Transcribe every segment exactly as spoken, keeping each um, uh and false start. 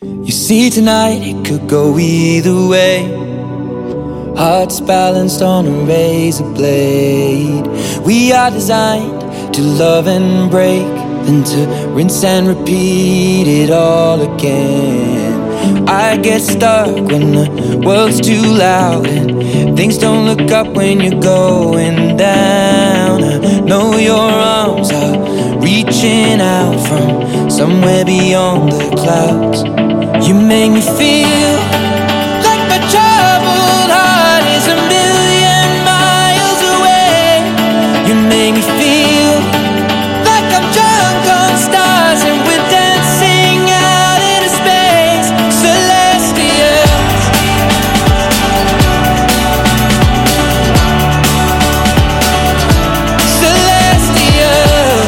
You see, tonight it could go either way. Hearts balanced on a razor blade. We are designed to love and break, then to rinse and repeat it all again. I get stuck when the world's too loud and things don't look up when you're going down. I know your arms are reaching out from somewhere beyond the clouds. You make me feel like my troubled heart is a million miles away. You make me feel like I'm drunk on stars and we're dancing out into space. Celestial, celestial.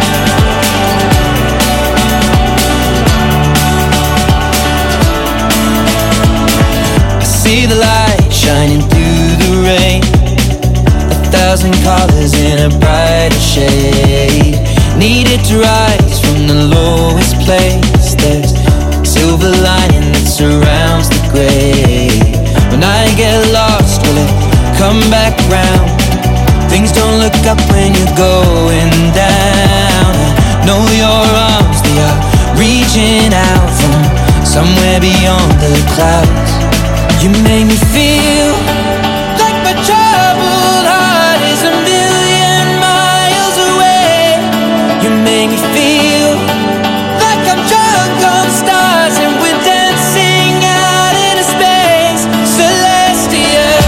I see the light shining through the rain, a thousand colors in a brighter shade. Needed to rise from the lowest place. There's silver lining that surrounds the gray. When I get lost, will it come back round? Things don't look up when you're going down. I know your arms, they are reaching out from somewhere beyond the clouds. You make me feel like my troubled heart is a million miles away. You make me feel like I'm drunk on stars and we're dancing out into space. Celestial,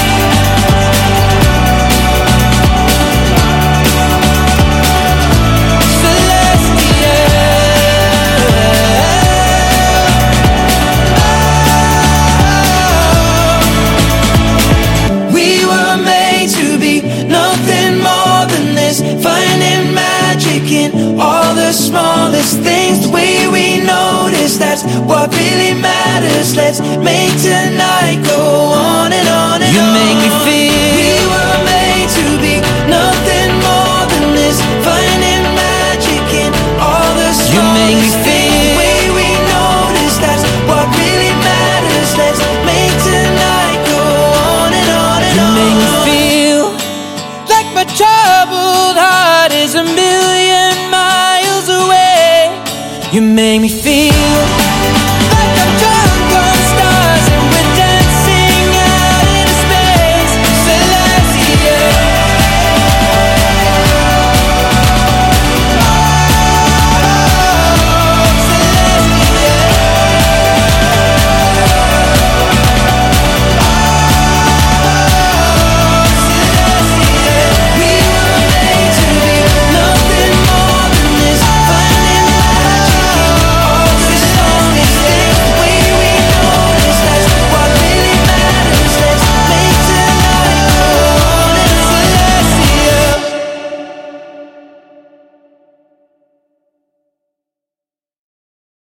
we were made to be nothing more than this, finding magic in all the smallest things. The way we notice, that's what really matters. Let's make tonight go